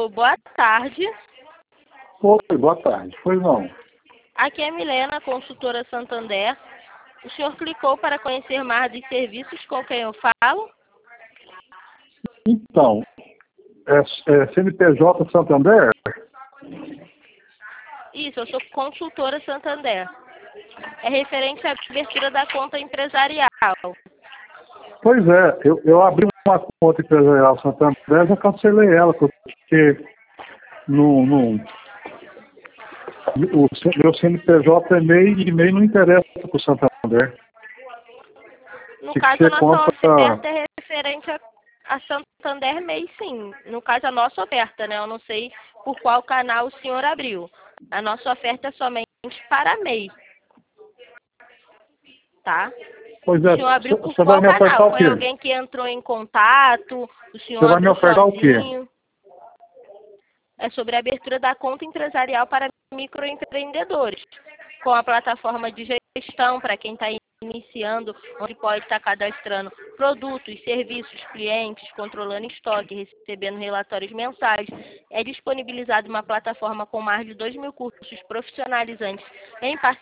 Alô, boa tarde. Oi, boa tarde. Pois não. Aqui é Milena, consultora Santander. O senhor clicou para conhecer mais dos serviços com quem eu falo? Então, CNPJ Santander? Isso, eu sou consultora Santander. É referente à abertura da conta empresarial. Pois é, eu abri uma conta empresarial Santander, já cancelei ela, porque o meu CNPJ é MEI e MEI não interessa para o Santander. No Tinha que caso, a ser nossa conta. oferta é referente a Santander MEI, sim. No caso, a nossa oferta, né? Eu não sei por qual canal o senhor abriu. A nossa oferta é somente para MEI. Tá? Pois O é, senhor abriu por você vai qual me ofertar canal? o Foi quê? alguém que entrou em contato? O senhor Você vai me abriu ofertar o quê? sozinho? É sobre a abertura da conta empresarial para microempreendedores, com a plataforma de gestão para quem está iniciando, onde pode estar cadastrando produtos, serviços, clientes, controlando estoque, recebendo relatórios mensais. É disponibilizada uma plataforma com mais de 2.000 cursos profissionalizantes em parceria